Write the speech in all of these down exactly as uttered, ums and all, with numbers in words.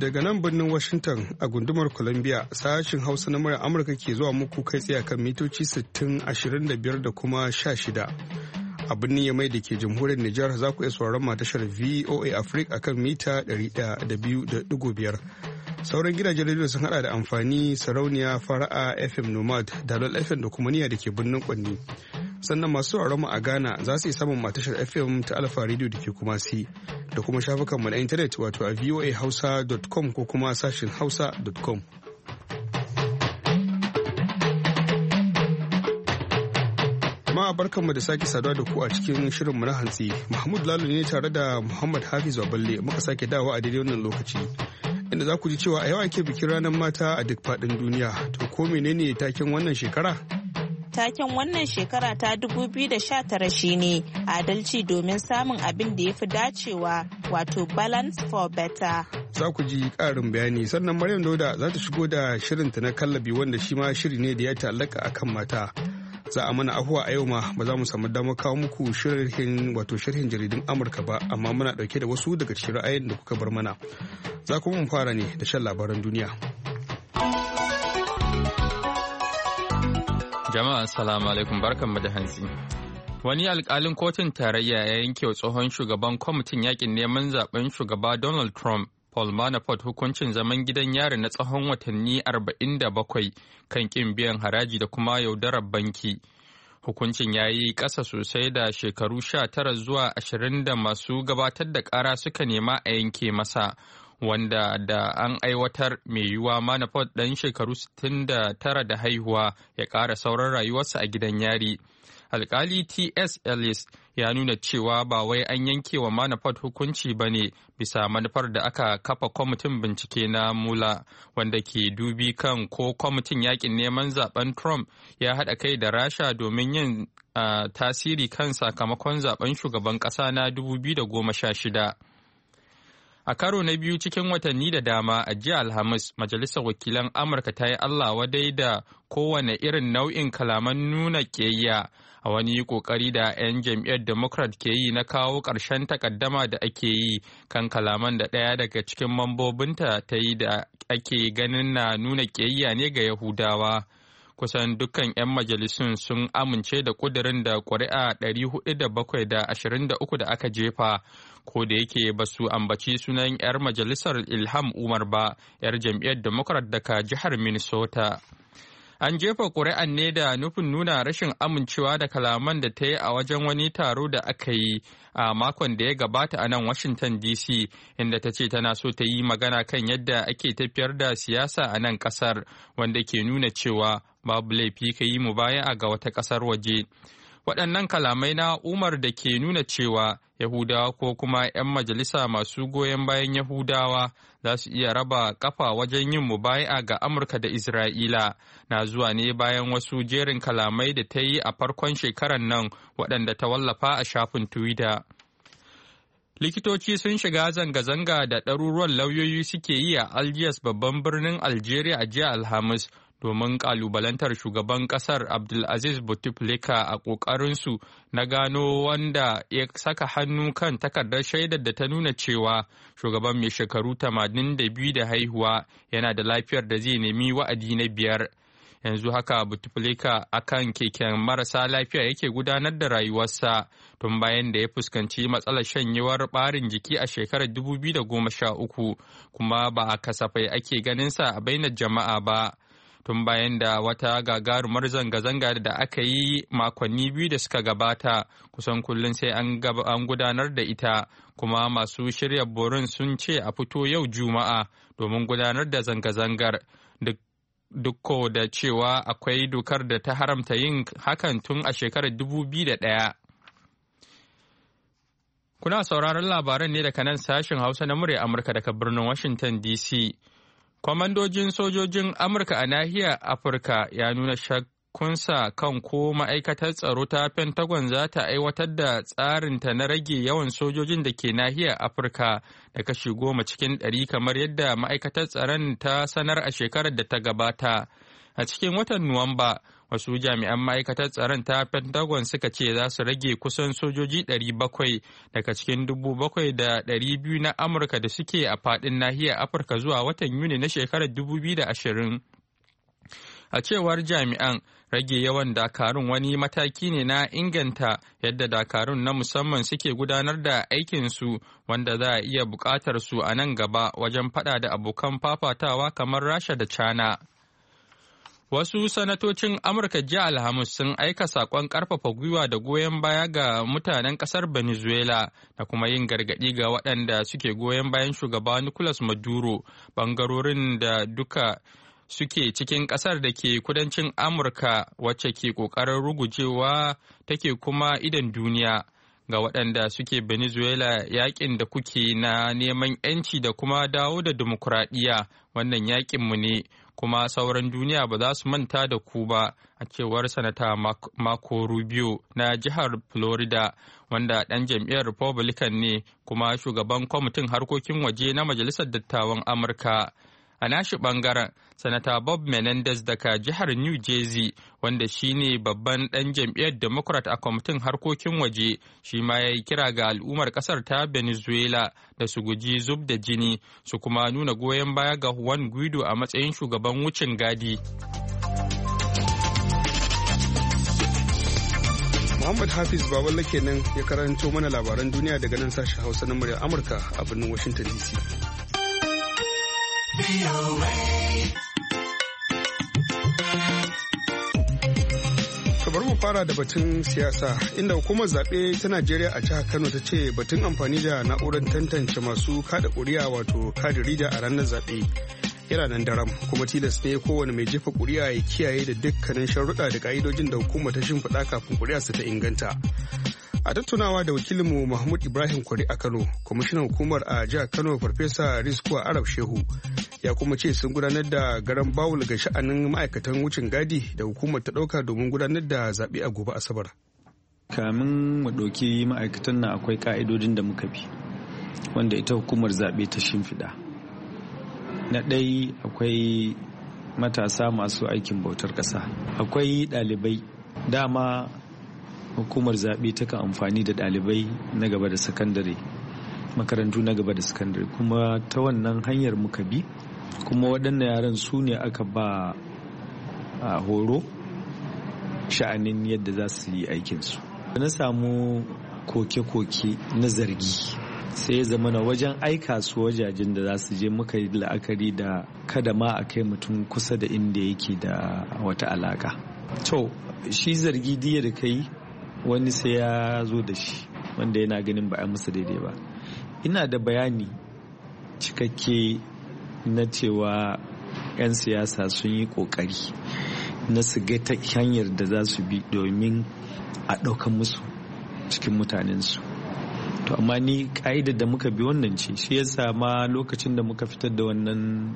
Daga nan birnin Washington a gundumar Columbia sashin Hausa na muryar Amurka ke zuwa muku kai tsaye kan mitoci sittin, ashirin da biyar da kuma sha shida. A birnin Yamai da ke jamhuriyar Nijar za ku iya sauraron tashar V O A Africa akan mita ɗari ɗaya da biyu da ɗigo biyar. Sauran gidajen rediyo sun hada da amfani, sarauniya, fara'a, F M Nomad, Dalol F M da kuma niyya da ke birnin Kwanni. Sannan masu sauraron mu a Ghana za su yi samun matashar F M ta Alfa Radio da ke kuma si da kuma shafukanmu na intanet wato a voa hausa dot com ko kuma sashin hausa dot com. Jama'a barkanmu da sake saduwa da ku a cikin shirinmu na hantsi. Mahmud Lalo ne tare da Muhammad Hafiz Baballe muka sake dawo a daidai wannan lokaci. Inda za ku ji cewa a yau ake bikin ranar mata a duk faɗin duniya. To ko menene taken wannan shekara? Taken wannan shekara ta dubu biyu da sha tara shine adalci domin samun abin da ya fi dacewa, wato balance for better. Za ku ji ƙarin bayani, sannan Maryam Dauda za ta shigo da shirinta na kallabi wanda shi ma shiri ne da ya ta'allaka akan mata. Za a mana ahuwa a yau ma ba za mu samu damar kawo muku shirin wato sharhin jaridun Amurka ba, amma muna ɗauke da wasu daga cikin ra'ayin da kuka bar mana. Za kuma mu fara ne da shan labaran duniya. Jama'a assalamu alaikum, barkanmu da hantsi. Wani alkalin kotun tarayya ya yanke wa tsohon shugaban kwamitin yakin neman zaben shugaba Donald Trump, Paul Manafort, hukuncin zaman gidan yari na tsawon watanni arba'in da bakwai kan kin biyan haraji da kuma yaudarar banki. Hukuncin ya yi ƙasa sosai da shekaru sha tara zuwa ashirin da masu gabatar da ƙara suka nema a yanke masa. Wanda da an aiwatar mai yiwuwa Manafort ɗan shekaru sittin da tara da haihuwa ya ƙara sauran rayuwarsa a gidan yari. Alkali T S Ellis ya nuna cewa ba wai an yanke wa Manafort hukunci ba ne bisa manufar da aka kafa kwamitin bincike na Mula wanda ke dubi kan ko kwamitin yakin neman zaben Trump ya haɗa kai da Rasha domin yin uh, tasiri kan sakamakon zaben shugaban ƙasa na dubu biyu da goma sha shida. A karo na biyu cikin watanni da dama a jiya Alhamis, Majalisar Wakilan Amurka ta yi Allah wadai da kowane irin nau'in kalaman nuna ƙiyayya a wani ƙoƙari da 'yan jam'iyyar Democrat ke yi na kawo ƙarshen takaddama da ake yi kan kalaman da ɗaya daga cikin mambobinta ta yi da ake ganin na nuna ƙiyayya ne ga Yahudawa. Kusan dukkan 'yan majalisun sun amince da ƙudurin da ƙuri'a ɗari hudu da bakwai da ashirin da uku da aka jefa, ko da yake ba su ambaci sunan 'yar majalisar Ilham Umar ba, 'yar jam'iyyar Democrat daga jihar Minnesota. An jefa ƙuri'an ne da nufin nuna rashin amincewa da kalaman da ta yi a wajen wani taro da aka yi a makon da ya gabata a nan Washington D C, inda ta ce tana so ta yi magana kan yadda ake tafiyar da siyasa a nan ƙasar, wanda ke nuna cewa babu laifi ka yi mubaya'a ga wata ƙasar waje. Waɗannan kalamai na Umar da ke nuna cewa Yahudawa ko kuma 'yan majalisa masu goyon bayan Yahudawa za su iya raba kafa wajen yin mubaya'a ga Amurka da Isra'ila na zuwa ne bayan wasu jerin kalamai da ta yi a farkon shekarar nan waɗanda ta wallafa a shafin Twitter. Likitoci sun shiga zanga-zanga da ɗaruruwan lauyoyi suke yi a Algiers, babban birnin Algeria, a jiya Alhamis, domin kalubalantar shugaban kasar Abdulaziz Bouteflika a ƙoƙarinsu na gano wanda ya saka hannu kan takardar shaidar da ta nuna cewa shugaban mai shekaru tamanin da biyu da haihuwa yana da lafiyar da zai nemi wa'adi na biyar. Yanzu haka Bouteflika akan keken marasa lafiya yake gudanar da rayuwarsa tun bayan da ya fuskanci matsalar shanyewar ɓarin jiki a shekarar dubu biyu da goma sha uku, kuma ba a kasafai ake ganinsa a bainar jama'a ba. Tun bayan da wata gagarumar zanga-zanga da aka yi makonni biyu da suka gabata, kusan kullum sai an gudanar da ita, kuma masu shirya borin sun ce a fito yau Juma'a domin gudanar da zanga-zangar, duk da cewa akwai dokar da ta haramta yin hakan tun a shekarar dubu biyu da ɗaya. Kuna sauraron labaran ne daga nan sashen Hausa na murya Amurka daga birnin Washington D C. Kwamandojin sojojin Amurka a nahiyar Afirka ya nuna shakkunsa kan ko ma'aikatar tsaro ta Pentagon za ta aiwatar da tsarinta na rage yawan sojojin da ke nahiyar Afirka da kashi goma cikin ɗari kamar yadda ma'aikatar tsaron ta sanar a shekarar da ta gabata. A cikin watan Nuwamba, wasu jami'an ma'aikatar tsaron ta Pentagon suka ce za su rage kusan sojoji ɗari bakwai daga cikin dubu bakwai da ɗari biyu na Amurka da suke a faɗin nahiyar Afirka zuwa watan Yuni na shekarar dubu biyu da ashirin. A cewar jami'an, rage yawan dakarun wani mataki ne na inganta yadda dakarun na musamman suke gudanar da aikinsu wanda za a iya buƙatar su a nan gaba wajen faɗa da abokan fafatawa kamar Rasha da China. Wasu sanatocin Amurka jiya Alhamis sun aika saƙon ƙarfafa gwiwa da goyon baya ga mutanen ƙasar Venezuela da kuma yin gargaɗi ga waɗanda suke goyon bayan shugaba Nicolas Maduro, ɓangarorin da duka suke cikin ƙasar da ke kudancin Amurka wacce ke ƙoƙarin rugujewa take kuma idan duniya. Ga waɗanda suke Venezuela, yakin da kuke na neman 'yanci da kuma dawo da dimokuraɗiyya wannan yakinmu ne, kuma sauran duniya ba za su manta da ku ba, a cewar sanata Marco Rubio na jihar Florida, wanda ɗan jam'iyyar Republican ne kuma shugaban kwamitin harkokin waje na Majalisar Dattawan Amurka. A nashi ɓangaren, Sanata Bob Menendez daga jihar New Jersey, wanda shi ne babban ɗan jam'iyyar Democrat a kwamitin harkokin waje, shi ma ya yi kira ga al'ummar ƙasar ta Venezuela da su guji zub da jini, su kuma nuna goyon baya ga Juan Guaido a matsayin shugaban wucin gadi. Muhammad Hafiz Baballe kenan ya karanto mana labaran duniya daga nan sashen Hausa na muryar Amurka a birnin Washington D C. bari mu fara da batun siyasa inda hukumar zaɓe ta Najeriya a jihar Kano ta ce batun amfani da na'urar tantance masu kada ƙuri'a wato kada rida a ranar zaɓe yana nan daram kuma tilas ne kowane mai jefa ƙuri'a ya kiyaye da dukkanin sharuɗa da ƙa'idojin da hukumar ta shimfiɗa kafin ƙuri'a su ta inganta. A tattaunawa da wakilinmu Mahmud Ibrahim Kwari a Kano, kwamishinan hukumar a jihar Kano Farfesa Rizkwa Arab Shehu ya kuma ce sun gudanar da garan bawul ga sha'anin ma'aikatan wucin gadi da hukumar ta ɗauka domin gudanar da zaɓe a gobe Asabar. Kamin mu ɗauki ma'aikatan nan akwai ƙa'idodin da muka bi wanda ita hukumar zaɓe ta shimfiɗa. Na ɗai akwai matasa masu aikin bautar ƙasa, akwai ɗalibai. Dama hukumar zaɓe takan amfani da ɗalibai na gaba da sakandare, makarantu na gaba da sakandare, kuma ta wannan hanyar muka bi, kuma waɗannan yaran su ne aka ba a horo sha'anin yadda za su yi aikinsu. Na samu koke-koke na zargi sai ya zama na wajen aika su wajajen da za su je muka yi la'akari da kada ma a kai mutum kusa da inda yake da wata alaka. To shi zargi diya da kai wani sai ya zo da shi wanda yana ganin ba a masa daidai ba. Ina da bayani cikakke na cewa 'yan siyasa sun yi kokari na su ga ta hanyar da za su bi domin a ɗaukan musu cikin mutanensu. To amma ni ka'idar da muka bi wannan ce, shi yasa ma lokacin da muka fitar da wannan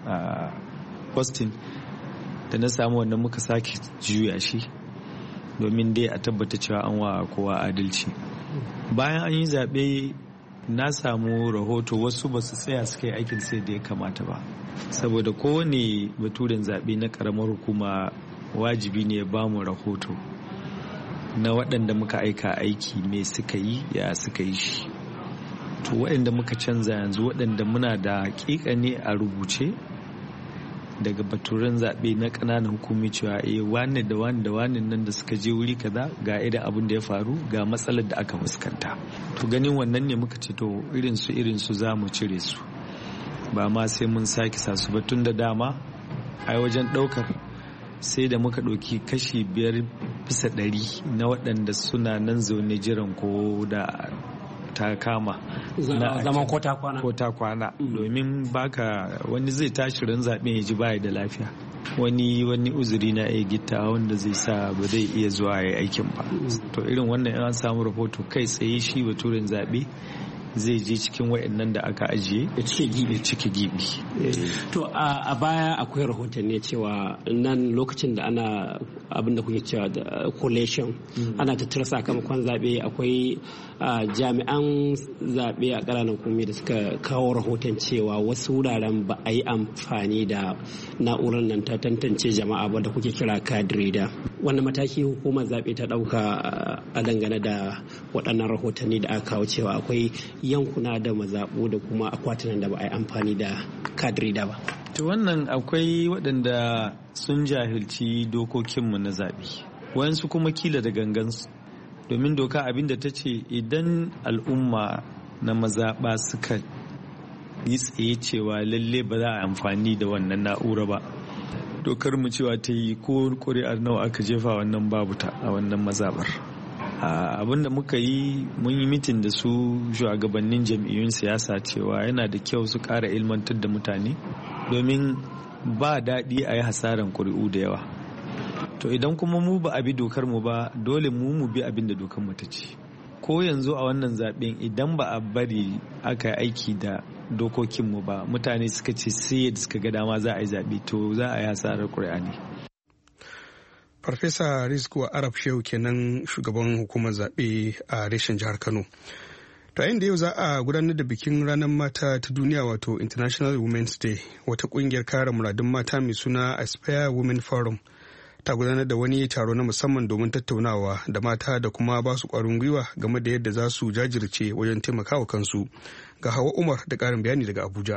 posting da na samu wannan muka sake juya shi domin dai a tabbata cewa an wa kowa adalci. Bayan an yi zaɓe na samu rahoto wasu ba su tsaya suka yi aikin sai da ya kamata ba, saboda kowane baturen zaɓe na ƙaramar hukuma wajibi ne ya ba mu rahoto na waɗanda muka aika aiki me suka yi ya suka yi shi. To waɗanda muka canza yanzu waɗanda muna da haƙiƙa ne a rubuce daga baturen zaɓe na ƙananan hukumi cewa eh wani da wani da wani nan da suka je wuri kaza ga irin abin da ya faru ga matsalar da aka fuskanta. To ganin wannan ne muka ce to irin su irin su za mu cire su ba ma sai mun sake sa su ba, tun da dama a wajen ɗaukar sai da muka ɗauki kashi biyar bisa ɗari na waɗanda suna nan zaune jiran ko da ta kama zaman ko ta kwana ko ta kwana domin baka wani zai tashi ran zaɓen ya ji baya da lafiya, wani wani uzuri na iya gita wanda zai sa ba zai iya zuwa ya aikin ba. To irin wannan an samu rahoto kai tsaye shi baturen zaɓe zai je cikin wayannan da aka ajiye ya cike gibi cike gibi to a baya akwai rahotanni cewa nan lokacin da ana abin da kuke cewa da collation ana tattara sakamakon zabe akwai jami'an zabe a ƙananan hukumomi da suka kawo rahoton cewa wasu wuraren ba a yi amfani da na'urar nan ta tantance jama'a ba da kuke kira card reader. Wannan mataki hukumar zabe ta dauka a dangane da waɗannan rahotanni da aka kawo cewa akwai yankuna da mazaɓu da kuma akwatunan da ba a yi amfani da card reader ba. To wannan akwai waɗanda sun jahilci dokokinmu na zaɓe, wayansu kuma kila da gangansu, domin doka abinda ta ce idan al'umma na mazaɓa suka yi tsaye cewa lalle ba za a amfani da wannan na'ura ba, dokar mu cewa ta yi ko ƙuri'ar nawa aka jefa wannan babu ta a wannan mazaɓar. Abin da muka yi mun yi mitin da su shugabannin jam'iyyun siyasa cewa yana da kyau su ƙara ilmantar da mutane domin ba daɗi a yi hasaran ƙuri'u da yawa. To idan kuma mu ba a bi dokar mu ba dole mu mu bi abin da dokar mu ta ce. Ko yanzu a wannan zaɓen idan ba a bari aka yi aiki da dokokin mu ba mutane suka ce sai yadda suka ga dama za a yi zaɓe to za a yi hasarar ƙuri'a ne. Farfesa Rizku Arab Shehu kenan shugaban hukumar zaɓe a reshen jihar Kano. To yayin da yau za a gudanar da bikin ranar mata ta duniya wato International Women's Day, wata ƙungiyar kare muradun mata mai suna Aspire Women Forum ta gudanar da wani taro na musamman domin tattaunawa da mata da kuma ba su ƙwarin gwiwa game da yadda za su jajirce wajen taimakawa kansu. Ga Hawa Umar da ƙarin bayani daga Abuja.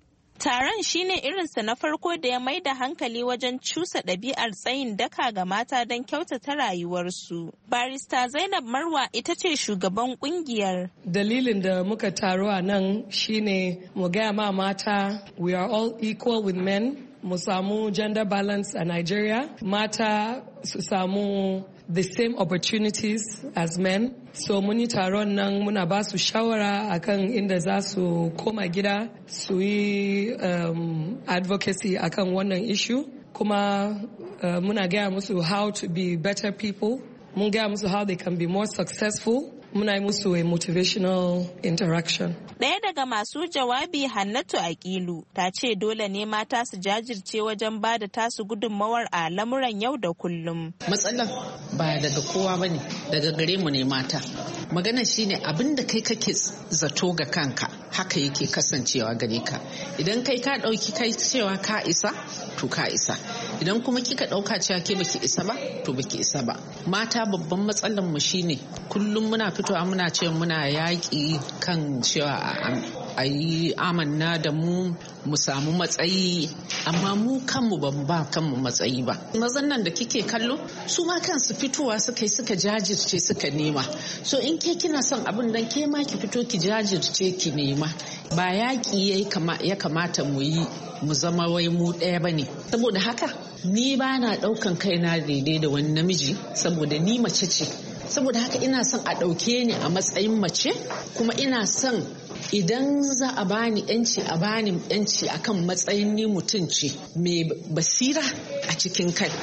Taron shine irinsa na farko da ya mai da hankali wajen cusa ɗabi'ar tsayin daka ga mata don kyautata rayuwarsu. Barista Zainab Marwa ita ce shugaban kungiyar. Dalilin da muka taro a nan shine mu gaya ma mata we are all equal with men. Mu samu gender balance a Nigeria. Mata su samu the same opportunities as men. So muni taron nan muna ba su shawara akan inda za su koma gida su yi um, advocacy akan wannan issue. Kuma uh, muna gaya musu how to be better people. Mun gaya musu how they can be more successful. Muna yi musu a motivational interaction. Ɗaya daga masu jawabi Hannatu Aqilu ta ce dole ne mata su jajirce wajen ba da tasu gudunmawar a lamuran yau da kullum. Matsalar ba daga kowa bane, daga gare mu ne mata. Magana shine abin da kai kake zato ga kanka haka yake kasancewa gare ka. Idan kai ka ɗauki kai cewa ka isa, to ka isa. Idan kuma kika ɗauka cewa ke baki isa ba, to baki isa ba. Mata babban matsalar mu shine kullum muna fitowa muna ce muna yaƙi kan cewa a yi amanna da mu mu samu matsayi, amma mu kanmu ba mu ba kanmu matsayi ba. Mazan nan da kike kallo su ma kansu fitowa suka yi suka jajirce suka nema. So in ke kina son abin dan ke ma ki fito ki jajirce ki nema. Ba yaƙi ya kamata mu yi mu zama wai mu ɗaya ba ne. Saboda haka ni ba na ɗaukan kaina daidai da wani namiji saboda ni mace ce. Saboda haka ina son a ɗauke ni a matsayin mace, kuma ina son idan za a bani yanci a bani yanci akan matsayin ni mutum ce mai basira a cikin kai.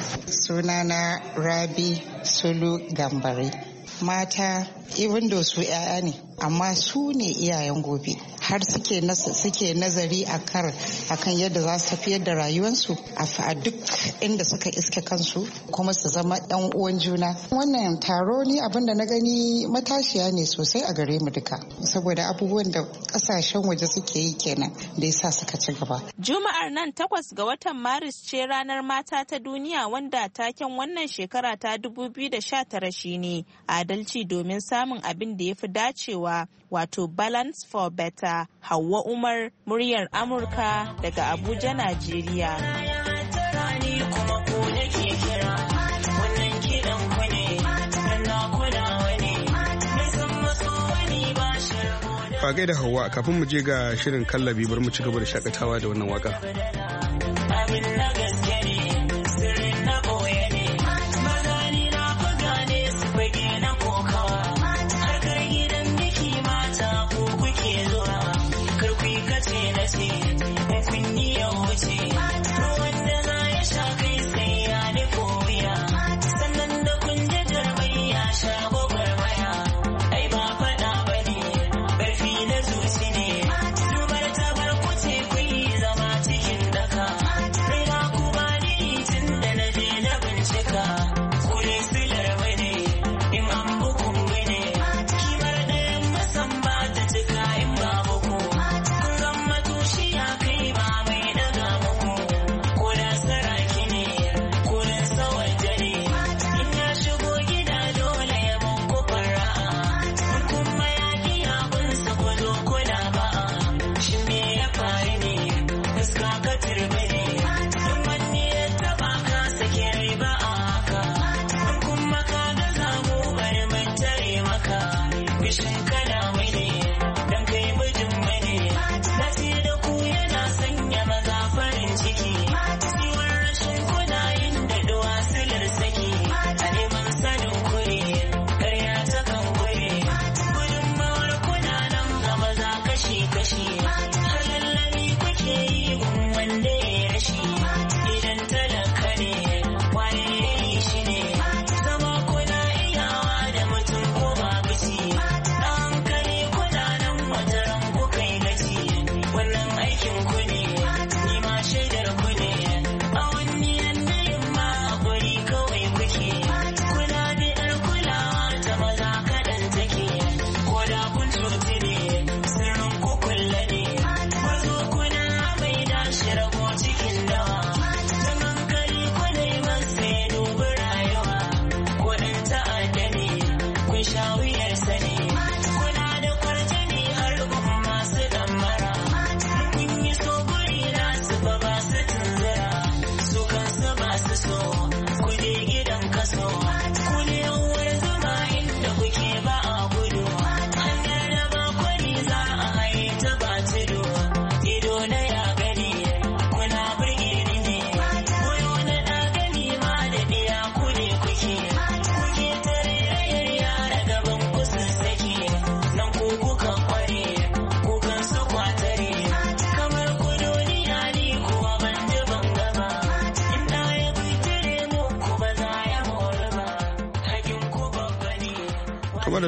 Sunana Rabi Sulu Gambari. Mata even though su 'ya'ya ne amma su ne iyayen gobe, har suke suke nazari akan akan yadda za su tafiyar da rayuwarsu a duk inda suka iske kansu, kuma su zama yan uwan juna. Wannan taro ni abin da na gani matashiya ne sosai a gare mu duka, saboda abubuwan da kasashen waje suke yi kenan da yasa suka ci gaba. Juma'ar nan takwas ga watan Maris ce ranar mata ta duniya, wanda taken wannan shekara ta dubu biyu da sha tara shine adalci domin samun abin da ya fi dacewa, wato balance for better. Hauwa Umar, muryar Amurka daga Abuja, Najeriya. Fagai da Hauwa, kafin mu je ga shirin kallabi bari mu ci gaba da shakatawa da wannan waka.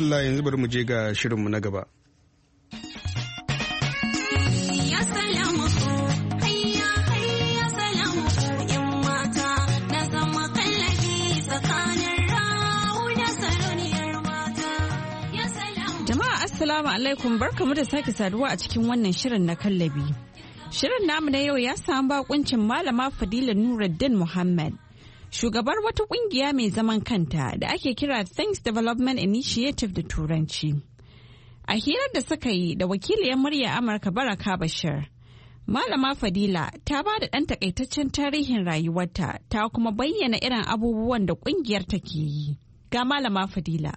madalla yanzu bari mu je ga shirinmu na gaba. Assalamu alaikum, barkamu da sake saduwa a cikin wannan shirin na kallabi. Shirin namu na yau ya samu bakuncin Malama Fadila Nuruddin Muhammad, shugabar wata kungiya mai zaman kanta da ake kira Things Development Initiative da Turanci. A hirar da suka yi da wakiliyar murya Amurka Baraka Bashir, Malama Fadila ta ba da ɗan takaitaccen tarihin rayuwarta ta kuma bayyana irin abubuwan da kungiyar take yi. Ga Malama Fadila.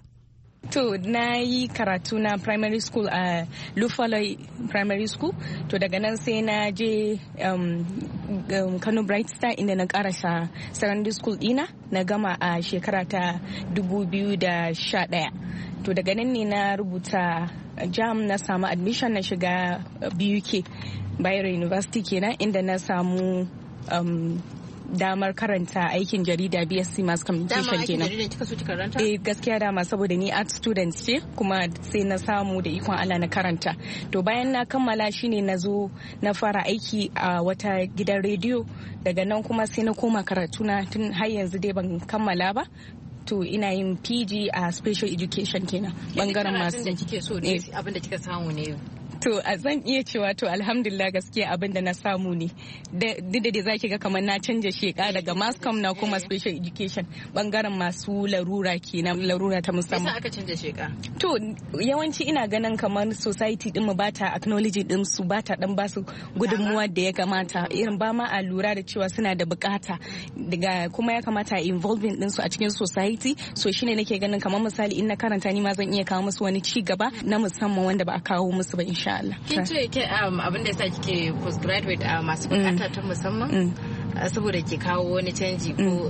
To na yi karatu na primary school a Lufaloy Primary School. To daga nan sai na je um, um, Kano Bright Star inda na karasa secondary school dina na gama a shekara ta dubu biyu da sha ɗaya. To daga nan ne na rubuta jam na samu admission na shiga B U K Bayero University kenan inda na samu um, damar karanta aikin jarida B S c Mass Communication kenan. Dama aikin jarida kika so ki karanta? Eh gaskiya dama saboda ni art student ce kuma sai na samu da ikon Allah na karanta. To bayan na kammala shine na zo na fara aiki a wata gidan rediyo daga nan kuma sai na koma karatu na tun har yanzu dai ban kammala ba. To ina yin P G a special education kenan bangaren masu. Yanzu karatun da kike so ne abin da kika samu ne. To a zan iya cewa to alhamdulillah gaskiya abin da na samu ne. Duk da dai zaki ga kamar na canja sheka daga mascom na kuma special education bangaren masu larura kenan larura ta musamman. Yasa aka canja sheka? To yawanci ina ganin kamar society din mu ba ta acknowledge din su ba ta dan ba su gudunmuwa da ya kamata irin ba ma a lura da cewa suna da bukata daga kuma ya kamata involving din su a cikin society so shine nake ganin kamar misali in na karanta ni ma zan iya kawo musu wani ci gaba na musamman wanda ba a kawo musu ba insha Allah. Kin ce ke abin da yasa kike postgraduate a masu bukata ta musamman saboda ke kawo wani canji ko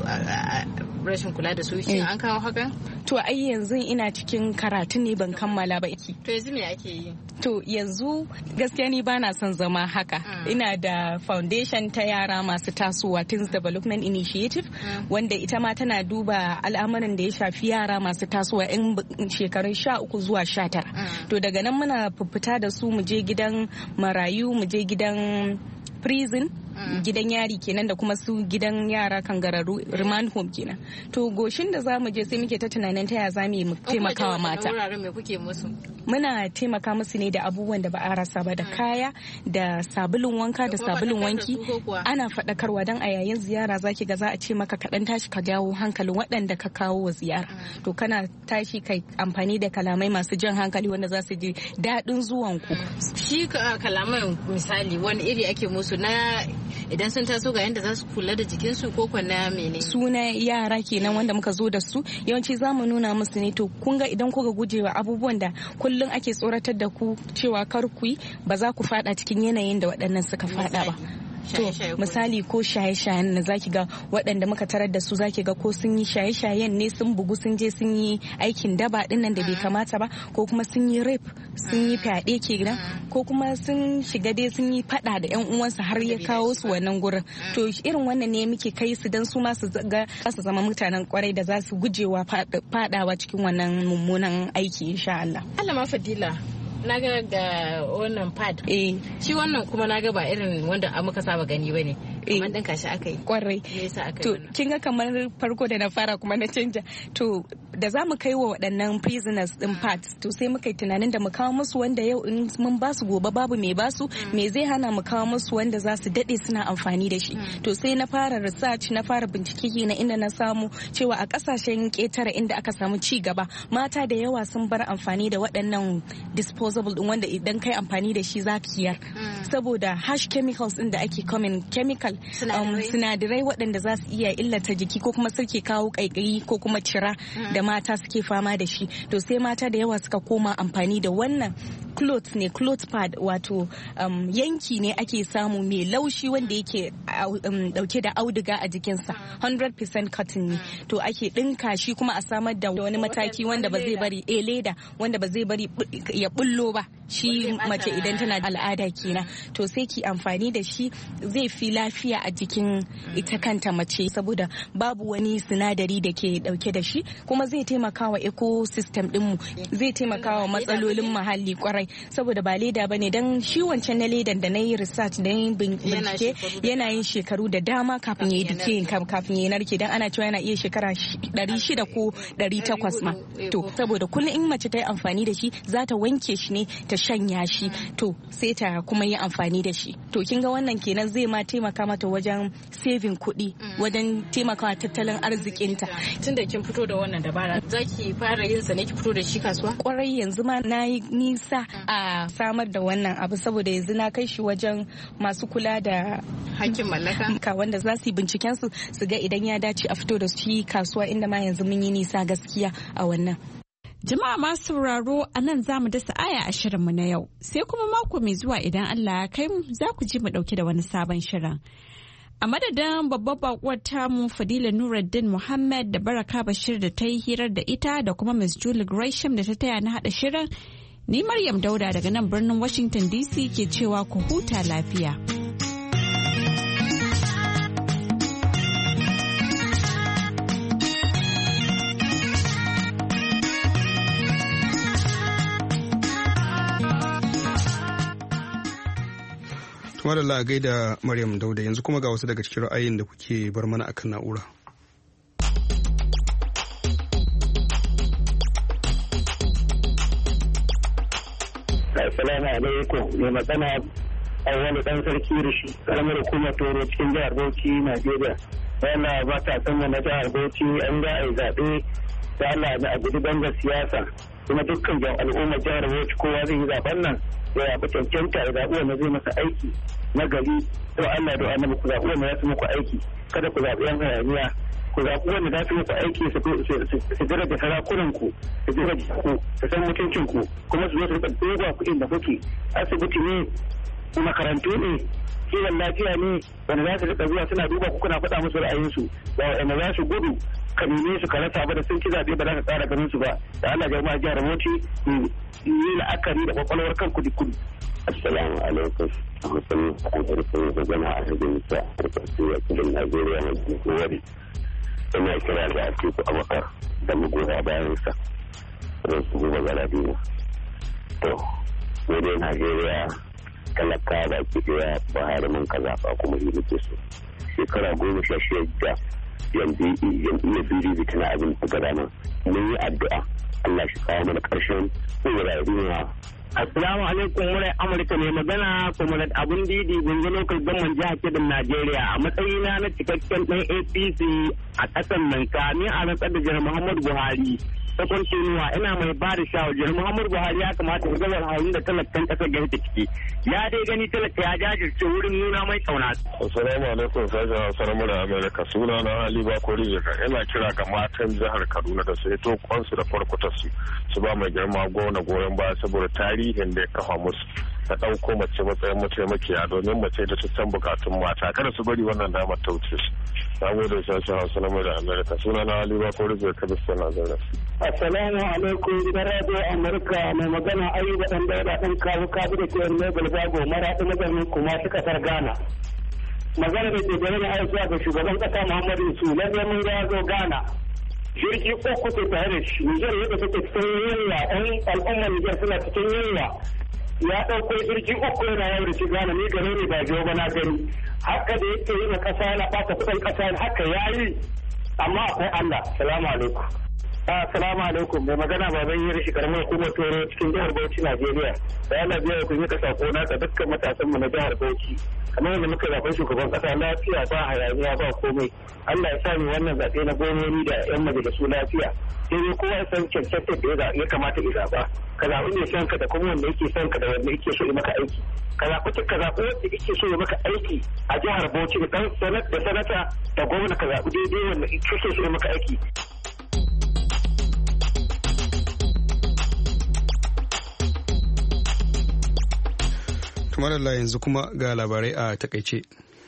rashin kula da su shin an kawo hakan? To ai yanzu ina cikin karatu ne ban kammala ba iki. To yanzu me ake yi? To yanzu gaskiya ni bana son zama haka. Ina da foundation ta yara masu tasowa Things Development Initiative wanda ita ma tana duba al'amuran da ya shafi yara masu tasowa in shekarun sha uku zuwa sha tara. To daga nan muna fita da su mu je gidan marayu mu je gidan prison gidan yari kenan da kuma su gidan yara kangararru remand home kenan to goshin da zamu je sai muke ta tunanin ta ya zamu mu taimakawa mata muna taimaka musu ne da abubuwan da ba a rasa ba da kaya da sabulun wanka da sabulun wanki ana faɗakarwa dan a yayin ziyara zaki ga za a ce maka kaɗan tashi ka jawo hankalin waɗanda ka kawo wa ziyara to kana tashi kai amfani da kalamai masu jan hankali wanda za su ji daɗin zuwan ku shi kalamai misali wani iri ake musu na idan sun taso ga yadda za su kula da jikinsu ko kwana mene suna yara kenan wanda muka zo da su yawanci za mu nuna musu ne to kun ga idan kuka gujewa abubuwan da kullum ake tsoratar da ku cewa kar ku yi ba za ku fada cikin yanayin da waɗannan suka fada ba to misali ko shaye-shayen na zaki ga waɗanda muka tarar da su zaki ga ko sun yi shaye-shayen ne sun bugu sun je sun yi aikin daba din nan da bai kamata ba ko kuma sun yi rape sun yi fyaɗe kenan ko kuma sun shiga dai sun yi fada da yan uwansu har ya kawo su wannan gurin to irin wannan ne muke kai su dan su ma su ga su zama mutanen kwarai da za su gujewa fadawa cikin wannan mummunan aiki insha Allah. Allah ma Fadila na ga ga wannan pad eh shi wannan kuma na ga ba irin wanda muka saba gani bane kamar dan kashi aka yi kwarai to kin ga kamar farko da na fara kuma na canja to da za mu kai wa waɗannan prisoners din pads to sai muka yi tunanin da mu kawo musu wanda yau in mun ba su gobe babu mai ba su me zai hana mu kawo musu wanda za su dade suna amfani da shi to sai na fara research na fara bincike na inda na samu cewa a kasashen ketare inda aka samu ci gaba mata da yawa sun bar amfani da waɗannan disposable din wanda idan kai amfani da shi za ki yar saboda harsh chemicals din da ake coming chemical sinadarai waɗanda za su iya illata jiki ko kuma suke kawo ƙaiƙayi ko kuma cira da mata suke fama da shi to sai mata da yawa suka koma amfani da wannan cloth ne cloth pad wato um, yanki ne ake samu mai laushi wanda yake um, dauke da auduga a jikinsa one hundred percent cotton ne to ake dinka shi kuma a samar da wani mataki wanda ba zai bari eh leda wanda ba zai bari ya bullo ba shi mace idan tana da al'ada kenan to sai ki amfani da shi zai fi lafiya a jikin ita kanta mace saboda babu wani sinadari da ke dauke da shi kuma zai taimaka wa ecosystem dinmu zai taimaka wa matsalolin muhalli kwarai saboda ba leda bane dan shi wancan na ledan da na yi research da yin bincike yana yin shekaru da dama kafin ya yi dike kafin ya narke dan ana cewa yana iya shekara ɗari shida ko ɗari takwas ma to saboda kullum in mace ta yi amfani da shi za ta wanke shi ne ta shanya shi to sai ta kuma yi amfani da shi to kin ga wannan kenan zai ma taimaka mata wajen saving kuɗi wajen taimakawa tattalin arzikinta tunda kin fito da wannan dabara zaki fara yin sa ne ki fito da shi kasuwa kwarai yanzu ma na yi nisa a samar da wannan abu saboda yanzu na kai shi wajen masu kula da hakkin mallaka wanda za su yi binciken su su ga idan ya dace a fito da shi kasuwa inda ma yanzu mun yi nisa gaskiya a wannan. Jama'a masu sauraro a nan za mu dasa aya a shirinmu na yau sai kuma mako mai zuwa idan Allah ya kai mu za ku ji mu dauke da wani sabon shirin. A madadin babbar bakuwar tamu Fadila Nuruddin Muhammad da Baraka Bashir da ta yi hirar da ita da kuma Miss Julie Gresham da ta taya na hada shirin, ni Maryam Dauda daga nan birnin Washington D C ke cewa ku huta lafiya. kuma da lagai da Maryam Dauda yanzu kuma ga wasu daga cikin ra'ayin da kuke bar mana akan na'ura. Assalamu alaikum, mai magana a wani dan sarki rishi karamar hukumar Toro cikin jihar Bauchi, Najeriya. Yana ba ta san na jihar Bauchi an ga ai zaɓe da Allah da a gudu bangar siyasa kuma dukkan al'ummar jihar Bauchi kowa zai yi zaben nan ya yaɓi cancanta ya zaɓi wanda zai masa aiki na gari to Allah da annabi ku zaɓi wanda za su muku aiki kada ku zaɓi yan hayaniya ku zaɓi wanda za su muku aiki su daraja sarakunan ku su daraja ku su san mutuncin ku kuma su zo su rika duba kuɗin da kuke asibiti ne makarantu ne kiwon lafiya ne wanda za su rika zuwa suna duba ku kuna faɗa musu ra'ayinsu ba wanda za su gudu ka neme su ka rasa ba da sun ci zaɓe ba za ka tsara ganin su ba da Allah jama'a jihar Bauchi yi la'akari da kwakwalwar kan kudi kudi. Assalamu alaikum. A musamman a harkar da jama'a a hajjin sa harkar suya kudin Najeriya na jikin wari. Ina kira da Atiku Abubakar da magoya bayansa. Don su zuba galadina. To, mu dai Najeriya talaka da ke ɗaya Buhari mun ka zaɓa kuma yi muke so. Shekara goma sha shida yanzu iya biri tana abin da gada nan. Mun yi addu'a Allah shi kawo mana ƙarshen tsoron duniya. Assalamu alaikum murai Amurka ne magana kuma da abun didi gungun lokal gamman jihar Kebbi Najeriya a matsayina na cikakken ɗan A P C a ƙasar nan kamin a rantsar da Janar Muhammadu Buhari. Ta kwantinuwa ina mai ba da shawarar Muhammadu Buhari ya kamata ya gawar halin da talakan kasar gari ta ciki. Ya dai gani talaka ya jajirce wurin nuna mai kauna. Assalamu alaikum sashen Hausar Mura Amerika suna na Ali Bakori Jika ina kira ga matan jihar Kaduna da su hito kwansu da farkuta su su ba mai girma gona goyon baya saboda tarihin da ya kafa musu. Ta ɗauko mace matsayin mataimakiya domin mace da ta san bukatun mata kada su bari wannan damar ta wuce su. Na gode sashen Hausa na Mura Amerika suna na Ali Bakori Jika Kaduna Najeriya. Assalamu alaikum gidan radio Amurka mai magana Ayuba dan Dauda dan kawo kabu da ke ne Galbago mara da maganin kuma ta kasar Ghana. Magana da ke gare da aiki ga shugaban kasa Muhammadu Isu na mun ga zo Ghana. Jirgi uku ce tare da shi Niger yadda take cikin yunwa ɗan al'ummar Niger suna cikin yunwa. Ya ɗauko jirgi uku yana yau da shi Ghana ni gare ne ba jiyo ba na gani. Haka da yake yi na kasa yana ɓata kuɗin kasa haka yayi amma akwai Allah. Salamu alaikum. Assalamu alaikum mai magana baban yi rashi karamar hukumar Toro cikin jihar Bauchi Najeriya. Da yana biya ku yi ka sako na ga dukkan matasan mu na jihar Bauchi. Kamar yadda muka zaɓen shugaban ƙasa lafiya ba hayaniya ba komai. Allah ya sani wannan zaɓe na gwamnoni da 'yan majalisu lafiya. Sai dai kowa ya san cancantar da ya kamata ya zaɓa. Ka zaɓi mai son ka da kuma wanda yake son ka da wanda yake so ya maka aiki. Ka zaɓi ka zaɓi wanda yake so ya maka aiki a jihar Bauchi da ɗan sanata da gwamna ka zaɓi daidai wanda yake so ya maka aiki. Tumarala yanzu kuma ga labarai a takaice.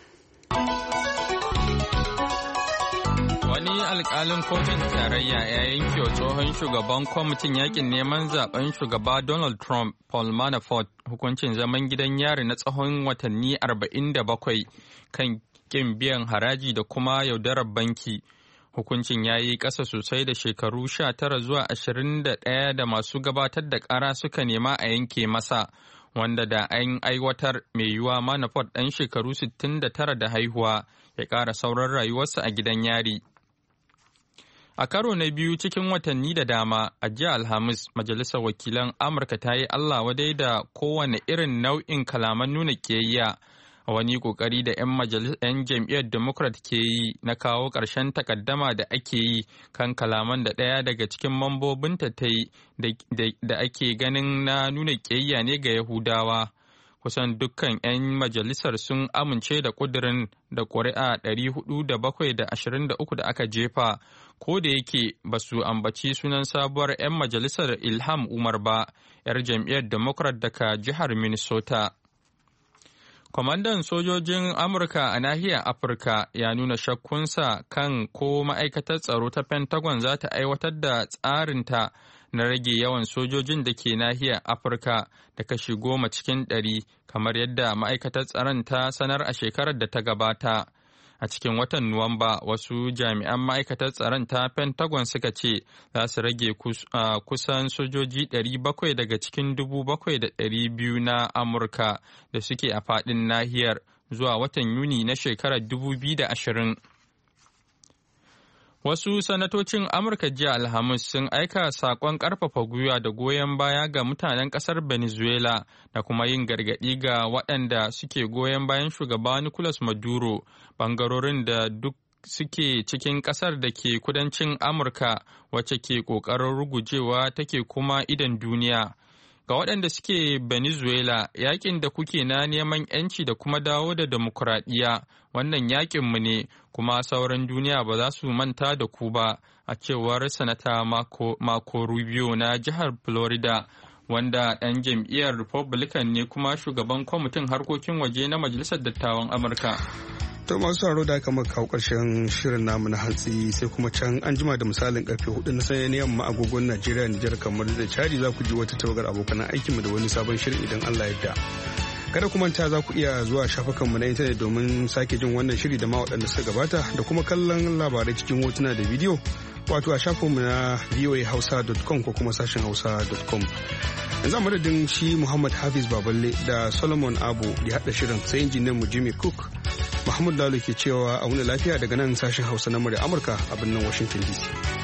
Wani alkalin kotun tarayya ya yanke wa tsohon shugaban kwamitin yakin neman zaben shugaba Donald Trump, Paul Manafort, hukuncin zaman gidan yari na tsawon watanni arba'in da bakwai kan kin biyan haraji da kuma yaudarar banki. Hukuncin ya yi ƙasa sosai da shekaru sha tara zuwa ashirin da ɗaya da masu gabatar da ƙara suka nema a yanke masa, wanda da an aiwatar mai yiwuwa Manafort ɗan shekaru sittin da tara da haihuwa ya ƙara sauran rayuwarsa a gidan yari. A karo na biyu cikin watanni da dama, a jiya Alhamis, Majalisar Wakilan Amurka ta yi Allah wadai da kowane irin nau'in kalaman nuna ƙiyayya a wani ƙoƙari da 'yan jam'iyyar Democrat ke yi na kawo ƙarshen takaddama da ake yi kan kalaman da ɗaya daga cikin mambobinta ta yi da ake ganin na nuna ƙiyayya ne ga Yahudawa. Kusan dukkan 'yan majalisar sun amince da ƙudurin da ƙuri'a ɗari hudu da bakwai da ashirin da uku da aka jefa, ko da yake ba su ambaci sunan sabuwar 'yan majalisar Ilham Umar ba, 'yar jam'iyyar Democrat daga jihar Minnesota. Kwamandan sojojin Amurka a nahiyar Afirka ya nuna shakkunsa kan ko ma'aikatar tsaro ta Pentagon za ta aiwatar da tsarinta na rage yawan sojojin da ke nahiyar Afirka da kashi goma cikin ɗari, kamar yadda ma'aikatar tsaron ta sanar a shekarar da ta gabata. A cikin watan Nuwamba, wasu jami'an ma'aikatar tsaron ta Pentagon suka ce za su rage kusan sojoji ɗari bakwai daga cikin dubu bakwai da ɗari biyu na Amurka da suke a faɗin nahiyar zuwa watan Yuni na shekarar dubu biyu da ashirin. Wasu sanatocin Amurka jiya Alhamis sun aika saƙon ƙarfafa gwiwa da goyon baya ga mutanen ƙasar Venezuela da kuma yin gargaɗi ga waɗanda suke goyon bayan shugaba Nicolas Maduro, ɓangarorin da duk suke cikin ƙasar da ke kudancin Amurka wacce ke ƙoƙarin rugujewa take kuma idan duniya. Ga waɗanda suke Venezuela, yakin da kuke na neman 'yanci da kuma dawo da demokuraɗiyya, wannan yakinmu ne, kuma sauran duniya ba za su manta da ku ba, a cewar Sanata Marco Rubio na jihar Florida, wanda ɗan jam'iyyar Republican ne kuma shugaban kwamitin harkokin waje na Majalisar Dattawan Amurka. To masu sauraro da aka maka kawo ƙarshen shirin namu na hantsi, sai kuma can an jima da misalin karfe hudu na sanya na yamma agogon Najeriya, Nijar, kamar da Chadi za ku ji wata tawagar abokan aikinmu da wani sabon shirin idan Allah ya yarda. Kada ku manta za ku iya zuwa shafukanmu na intanet domin sake jin wannan shiri da ma waɗanda suka gabata da kuma kallon labarai cikin hotuna da bidiyo, wato a shafinmu na voa hausa dot com ko kuma sashen hausa dot com. Yanzu a madadin shi Muhammad Hafiz Baballe da Solomon Abu ya haɗa shirin, sai injiniyan mu Jimmy Cook. Mahmud Lalo ke cewa a wani lafiya daga nan sashen Hausa na murya Amurka a birnin Washington D C.